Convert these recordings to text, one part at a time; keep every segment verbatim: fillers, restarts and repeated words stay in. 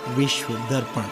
विश्व दर्पण।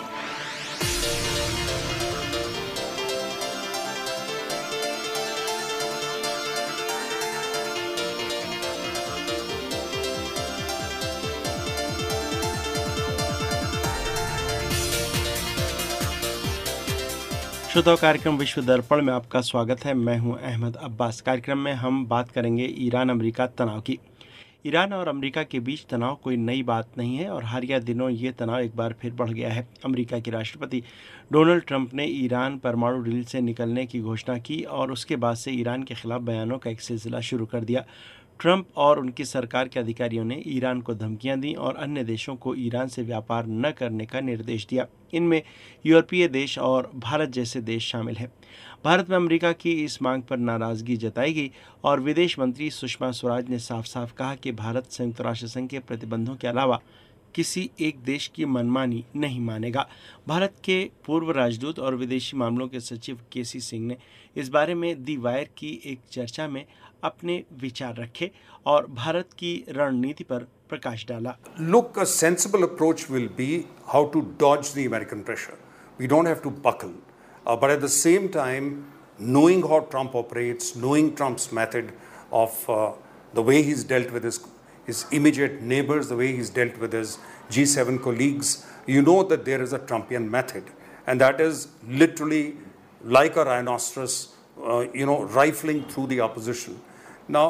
श्रोताओं, कार्यक्रम विश्व दर्पण में आपका स्वागत है। मैं हूं अहमद अब्बास। कार्यक्रम में हम बात करेंगे ईरान अमेरिका तनाव की। ईरान और अमेरिका के बीच तनाव कोई नई बात नहीं है और हालिया दिनों ये तनाव एक बार फिर बढ़ गया है। अमेरिका के राष्ट्रपति डोनाल्ड ट्रंप ने ईरान परमाणु डील से निकलने की घोषणा की और उसके बाद से ईरान के खिलाफ बयानों का एक सिलसिला शुरू कर दिया। ट्रंप और उनकी सरकार के अधिकारियों ने ईरान को धमकियां दी और अन्य देशों को ईरान से व्यापार न करने का निर्देश दिया। इनमें यूरोपीय देश और भारत जैसे देश शामिल हैं। भारत में अमेरिका की इस मांग पर नाराजगी जताई गई और विदेश मंत्री सुषमा स्वराज ने साफ साफ कहा कि भारत संयुक्त राष्ट्र संघ के प्रतिबंधों के अलावा किसी एक देश की मनमानी नहीं मानेगा। भारत के पूर्व राजदूत और विदेशी मामलों के सचिव के सी सिंह ने इस बारे में दी वायर की एक चर्चा में अपने विचार रखे और भारत की रणनीति पर प्रकाश डाला। Look, a sensible approach will be how to dodge the American pressure. We don't have to buckle, uh, but at the same time, knowing how Trump operates, knowing Trump's method of uh, the way he's dealt with his his immediate neighbors, the way he's dealt with his G seven colleagues, you know that there is a Trumpian method, and that is literally like a rhinoceros, uh, you know, rifling through the opposition. Now,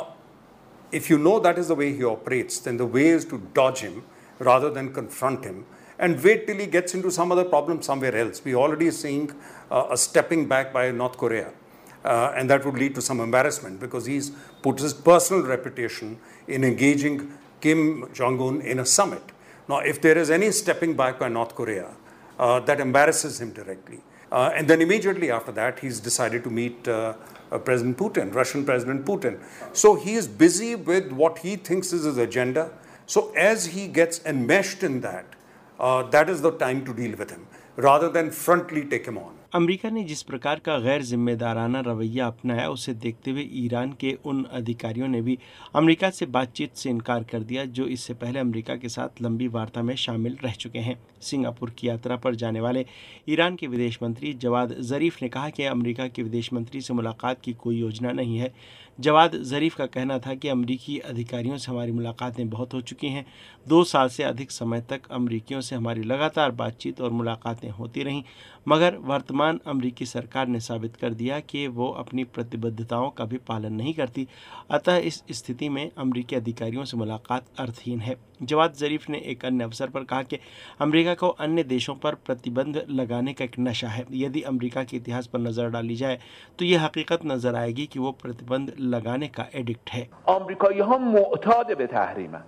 if you know that is the way he operates, then the way is to dodge him rather than confront him and wait till he gets into some other problem somewhere else. We already seeing uh, a stepping back by North Korea, uh, and that would lead to some embarrassment because he's put his personal reputation in engaging Kim Jong-un in a summit. Now, if there is any stepping back by North Korea, uh, that embarrasses him directly. Uh, and then immediately after that, he's decided to meet uh, uh, President Putin, Russian President Putin. So he is busy with what he thinks is his agenda. So as he gets enmeshed in that, uh, that is the time to deal with him, rather than frontally take him on. America ने जिस प्रकार का गैर जिम्मेदाराना रवैया अपनाया, उसे देखते हुए ईरान के उन अधिकारियों ने भी अमेरिका से बातचीत से इनकार कर दिया जो इससे पहले अमेरिका के साथ लंबी वार्ता में शामिल रह चुके हैं। सिंगापुर की यात्रा पर जाने वाले ईरान के विदेश मंत्री जवाद ज़रीफ ने कहा कि अमेरिका के विदेश मंत्री से मुलाकात की कोई योजना नहीं है। जवाद ज़रीफ का कहना था कि अमेरिकी अधिकारियों से हमारी मुलाकातें बहुत हो चुकी हैं। दो साल से अधिक समय तक अमेरिकियों से हमारी लगातार बातचीत और मुलाकातें होती रहीं, मगर वर्तमान अमेरिकी सरकार ने साबित कर दिया कि वो अपनी प्रतिबद्धताओं का भी पालन नहीं करती। अतः इस स्थिति में अमेरिकी अधिकारियों से मुलाकात अर्थहीन है। जवाद ज़रीफ ने एक अन्य अवसर पर कहा कि अमेरिका को अन्य देशों पर प्रतिबंध लगाने का एक नशा है। यदि अमेरिका के इतिहास पर नज़र डाली जाए तो ये हकीकत नज़र आएगी कि वो प्रतिबंध लगाने का एडिक्ट है। अमेरिकाई‌हा मुअताद به تحریمن.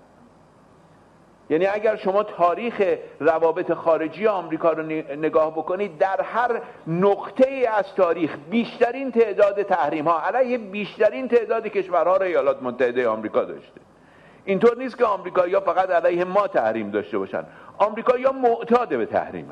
یعنی اگر شما تاریخ روابط خارجی آمریکا رو نگاه بکنید، در هر نقطه‌ای از تاریخ بیشترین تعداد تحریم‌ها علیه بیشترین تعداد کشورها را ایالات متحده آمریکا داشته. اینطور نیست که آمریکایی‌ها فقط علیه ما تحریم داشته باشن. آمریکایی‌ها معتاد به تحریمن.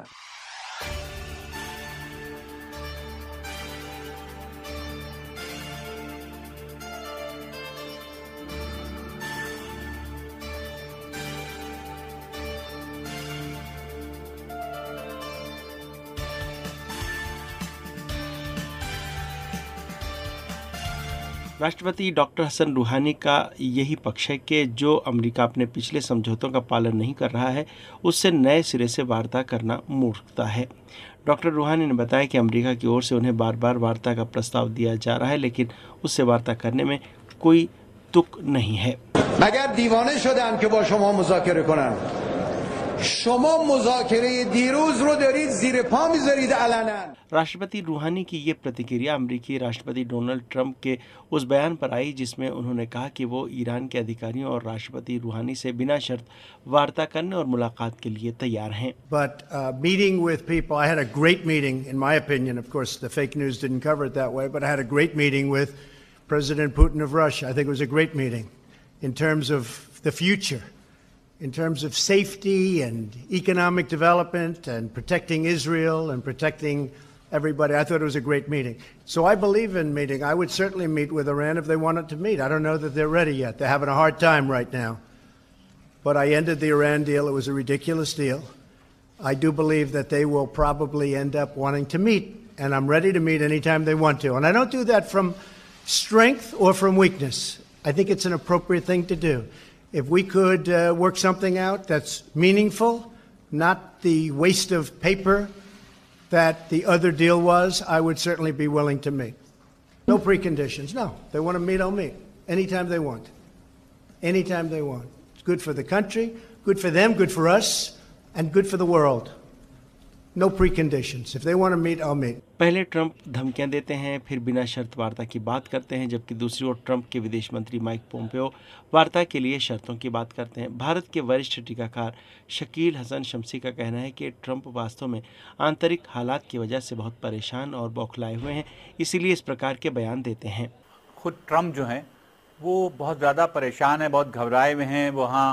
राष्ट्रपति डॉक्टर हसन रूहानी का यही पक्ष है कि जो अमेरिका अपने पिछले समझौतों का पालन नहीं कर रहा है, उससे नए सिरे से वार्ता करना मूर्खता है। डॉक्टर रूहानी ने बताया कि अमेरिका की ओर से उन्हें बार बार वार्ता का प्रस्ताव दिया जा रहा है, लेकिन उससे वार्ता करने में कोई तुक नहीं है। मगर दीवाने شدن که با شما مذاکره کنن. شما مذاکره دیروز رو دارید زیر پا میذارید علنا. राष्ट्रपति रूहानी की ये प्रतिक्रिया अमेरिकी राष्ट्रपति डोनाल्ड ट्रंप के उस बयान पर आई जिसमें उन्होंने कहा कि वो ईरान के अधिकारियों और राष्ट्रपति रूहानी से बिना शर्त वार्ता करने और मुलाकात के लिए तैयार हैं। But uh, meeting with people, I had a great meeting, in my opinion. Of course, the fake news didn't cover it that way, but I had a great meeting with President Putin of Russia. I think it was a great meeting in terms of the future, in terms of safety and economic development and protecting Israel and protecting everybody. I thought it was a great meeting. So I believe in meeting. I would certainly meet with Iran if they wanted to meet. I don't know that they're ready yet. They're having a hard time right now. But I ended the Iran deal. It was a ridiculous deal. I do believe that they will probably end up wanting to meet, and I'm ready to meet anytime they want to. And I don't do that from strength or from weakness. I think it's an appropriate thing to do. If we could uh, work something out that's meaningful, not the waste of paper that the other deal was, I would certainly be willing to meet. No preconditions. No. They want to meet, I'll meet. Anytime they want. Anytime they want. It's good for the country, good for them, good for us, and good for the world. No preconditions. If they want to meet, I'll meet. पहले Trump धमकियां देते हैं, फिर बिना शर्त वार्ता की बात करते हैं, जबकि दूसरी ओर ट्रंप के विदेश मंत्री माइक पोम्पियो वार्ता के लिए शर्तों की बात करते हैं। भारत के वरिष्ठ टीकाकार शकील हसन शमसी का कहना है कि ट्रंप वास्तव में आंतरिक हालात की वजह से बहुत परेशान और बौखलाए हुए हैं, इसीलिए इस प्रकार के बयान देते हैं। खुद ट्रंप जो हैं वो बहुत ज़्यादा परेशान है, बहुत घबराए हुए हैं। वहाँ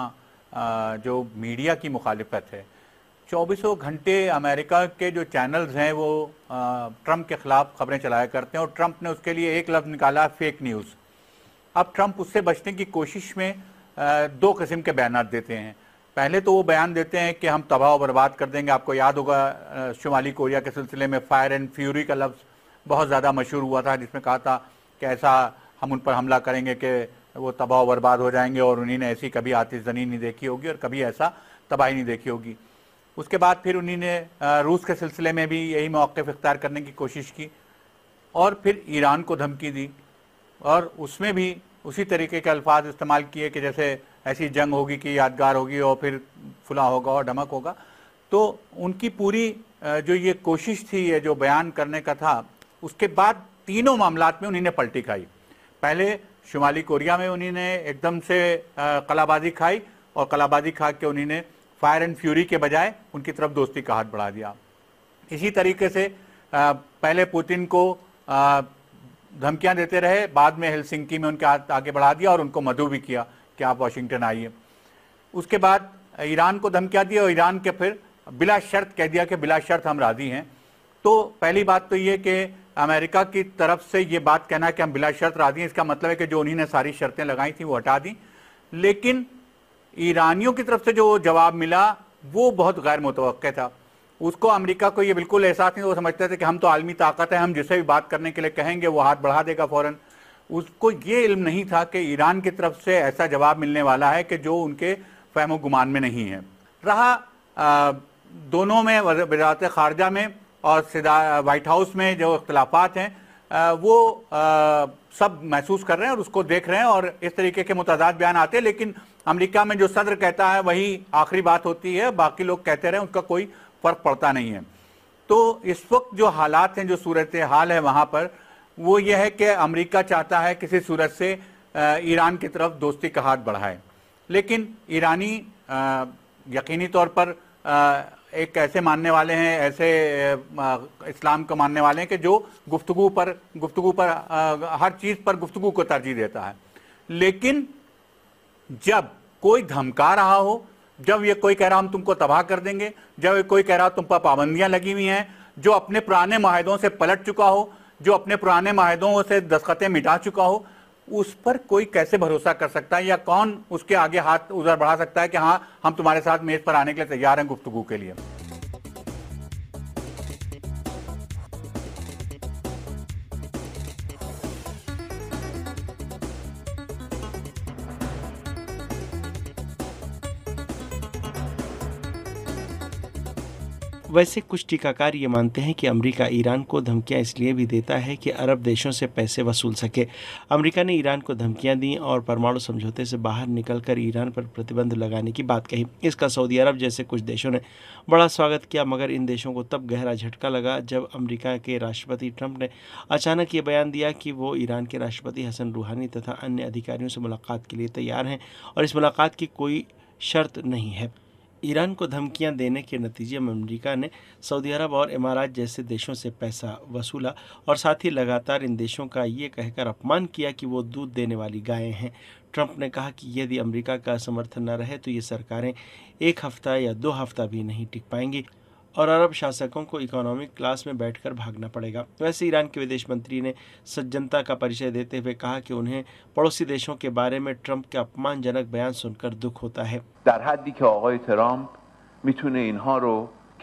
जो मीडिया की मुखालिफत है, चौबीसों घंटे अमेरिका के जो चैनल्स हैं वो ट्रंप के ख़िलाफ़ खबरें चलाया करते हैं और ट्रंप ने उसके लिए एक लफ्ज़ निकाला, फेक न्यूज़। अब ट्रंप उससे बचने की कोशिश में आ, दो किस्म के बयान देते हैं। पहले तो वो बयान देते हैं कि हम तबाह और बर्बाद कर देंगे। आपको याद होगा शुमाली कोरिया के सिलसिले में फायर एंड फ्यूरी का लफ्ज़ बहुत ज़्यादा मशहूर हुआ था, जिसमें कहा था कि ऐसा हम उन पर हमला करेंगे कि वो तबाह और बर्बाद हो जाएंगे और उन्होंने ऐसी कभी आतिशज़नी नहीं देखी होगी और कभी ऐसा तबाही नहीं देखी होगी। उसके बाद फिर उन्होंने रूस के सिलसिले में भी यही मौक़िफ़ इख्तियार करने की कोशिश की और फिर ईरान को धमकी दी और उसमें भी उसी तरीके के अल्फाज इस्तेमाल किए कि जैसे ऐसी जंग होगी कि यादगार होगी और फिर फुला होगा और ढमक होगा। तो उनकी पूरी जो ये कोशिश थी, ये जो बयान करने का था, उसके बाद तीनों मामलात में उन्होंने पलटी खाई। पहले शुमाली कोरिया में उन्होंने एकदम से कलाबाजी खाई और कलाबाजी खा के उन्होंने फायर एंड फ्यूरी के बजाय उनकी तरफ दोस्ती का हाथ बढ़ा दिया। इसी तरीके से पहले पुतिन को धमकियां देते रहे, बाद में हेलसिंकी में उनके हाथ आगे बढ़ा दिया और उनको मदऊ भी किया कि आप वाशिंगटन आइए। उसके बाद ईरान को धमकियां दी और ईरान के फिर बिला शर्त कह दिया कि बिला शर्त हम राज़ी हैं। तो पहली बात तो ये कि अमेरिका की तरफ से ये बात कहना कि हम बिला शर्त राज़ी हैं, इसका मतलब है कि जो उन्होंने सारी शर्तें लगाई थी वो हटा दी। लेकिन ईरानियों की तरफ से जो जवाब मिला वो बहुत गैर मुतवक्के था। उसको अमेरिका को ये बिल्कुल एहसास नहीं, वो समझते थे कि हम तो आलमी ताकत है, हम जिसे भी बात करने के लिए कहेंगे वो हाथ बढ़ा देगा फ़ौरन। उसको ये इल्म नहीं था कि ईरान की तरफ से ऐसा जवाब मिलने वाला है कि जो उनके फहम गुमान में नहीं है। रहा आ, दोनों में वज़ारत ख़ारजा में और वाइट हाउस में जो इख्तिलाफ़ात हैं आ, वो आ, सब महसूस कर रहे हैं और उसको देख रहे हैं और इस तरीके के मुतज़ाद बयान आते हैं। लेकिन अमेरिका में जो सदर कहता है वही आखिरी बात होती है, बाकी लोग कहते रहे, उसका कोई फ़र्क पड़ता नहीं है। तो इस वक्त जो हालात हैं, जो सूरत हाल है वहाँ पर, वो ये है कि अमेरिका चाहता है किसी सूरत से ईरान की तरफ दोस्ती का हाथ बढ़ाए, लेकिन ईरानी यकीनी तौर पर एक ऐसे मानने वाले हैं, ऐसे इस्लाम को मानने वाले हैं कि जो गुफ्तगू पर गुफ्तगू पर हर चीज़ पर गुफ्तगू को तरजीह देता है। लेकिन जब कोई धमका रहा हो, जब ये कोई कह रहा हम तुमको तबाह कर देंगे, जब ये कोई कह रहा तुम पर पाबंदियां लगी हुई हैं, जो अपने पुराने माहिदों से पलट चुका हो, जो अपने पुराने माहिदों से दस्तखतें मिटा चुका हो, उस पर कोई कैसे भरोसा कर सकता है या कौन उसके आगे हाथ उधर बढ़ा सकता है कि हाँ हम तुम्हारे साथ मेज़ पर आने के लिए तैयार हैं गुफ्तगू के लिए। वैसे कुछ टीकाकार ये मानते हैं कि अमेरिका ईरान को धमकियां इसलिए भी देता है कि अरब देशों से पैसे वसूल सके। अमेरिका ने ईरान को धमकियां दी और परमाणु समझौते से बाहर निकलकर ईरान पर प्रतिबंध लगाने की बात कही। इसका सऊदी अरब जैसे कुछ देशों ने बड़ा स्वागत किया, मगर इन देशों को तब गहरा झटका लगा जब अमेरिका के राष्ट्रपति ट्रंप ने अचानक ये बयान दिया कि वो ईरान के राष्ट्रपति हसन रूहानी तथा अन्य अधिकारियों से मुलाकात के लिए तैयार हैं और इस मुलाकात की कोई शर्त नहीं है। ईरान को धमकियां देने के नतीजे में अमेरिका ने सऊदी अरब और इमारात जैसे देशों से पैसा वसूला और साथ ही लगातार इन देशों का ये कहकर अपमान किया कि वो दूध देने वाली गायें हैं। ट्रंप ने कहा कि यदि अमेरिका का समर्थन न रहे तो ये सरकारें एक हफ्ता या दो हफ्ता भी नहीं टिक पाएंगी और अरब शासकों को इकोनॉमिक क्लास में बैठकर भागना पड़ेगा। वैसे ईरान के विदेश मंत्री ने सज्जनता का परिचय देते हुए कहा कि उन्हें पड़ोसी देशों के बारे में ट्रंप के अपमानजनक बयान सुनकर दुख होता है। در حدی که آقای ترامپ میتونه اینها رو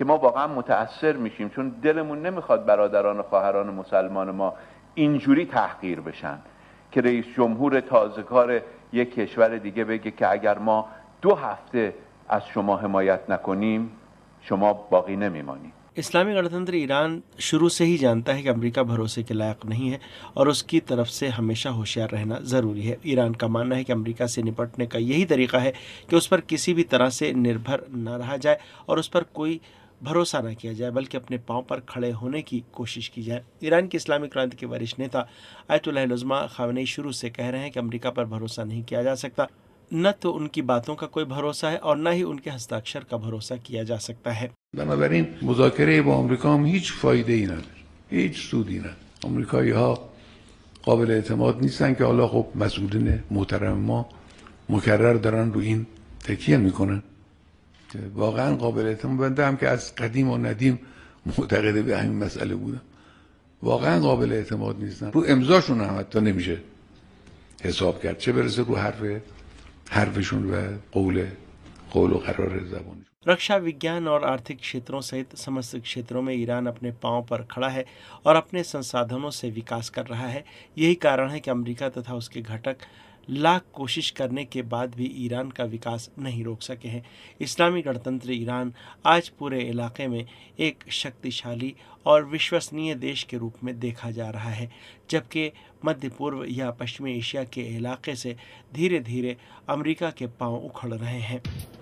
که ما واقعا متأثر میشیم، چون دلمون نمیخواد برادران و خواهران مسلمان ما اینجوری تحقیر بشن که رئیس جمهور تازه‌کار یک کشور دیگه بگه که اگر ما دو هفته از شما حمایت نکنیم شما باقی نمیمانید. इस्लामी गणतंत्र ईरान शुरू से ही जानता है कि अमेरिका भरोसे के लायक नहीं है और उसकी तरफ से हमेशा होशियार रहना ज़रूरी है। ईरान का मानना है कि अमेरिका से निपटने का यही तरीका है कि उस पर किसी भी तरह से निर्भर न रहा जाए और उस पर कोई भरोसा न किया जाए, बल्कि अपने पांव पर खड़े होने की कोशिश की जाए। ईरान की इस्लामी क्रांति के वरिष्ठ नेता आयतुल्लाह उज़्मा ख़ामेनेई शुरू से कह रहे हैं कि अमेरिका पर भरोसा नहीं किया जा सकता, न तो उनकी बातों का कोई भरोसा है और न ही उनके हस्ताक्षर का भरोसा किया जा सकता है। بنابراین مذاکره با آمریکا هم هیچ فایده ای نداره، هیچ سودی نداره. آمریکایی ها قابل اعتماد نیستن که حالا خب مسئولین محترم ما مکرر دارن رو این تکیه میکنن که واقعا قابل اعتماد. بنده هم که از قدیم و ندیم معتقد به همین مسئله بودم، واقعا قابل اعتماد نیستن. رو امضاشون هم حتی نمیشه حساب کرد، چه برسه رو حرف حرفشون و قول قول و قرار زبانشون. रक्षा विज्ञान और आर्थिक क्षेत्रों सहित समस्त क्षेत्रों में ईरान अपने पांव पर खड़ा है और अपने संसाधनों से विकास कर रहा है। यही कारण है कि अमेरिका तथा उसके घटक लाख कोशिश करने के बाद भी ईरान का विकास नहीं रोक सके हैं। इस्लामी गणतंत्र ईरान आज पूरे इलाके में एक शक्तिशाली और विश्वसनीय देश के रूप में देखा जा रहा है, जबकि मध्य पूर्व या पश्चिमी एशिया के इलाके से धीरे धीरे अमेरिका के पांव उखड़ रहे हैं।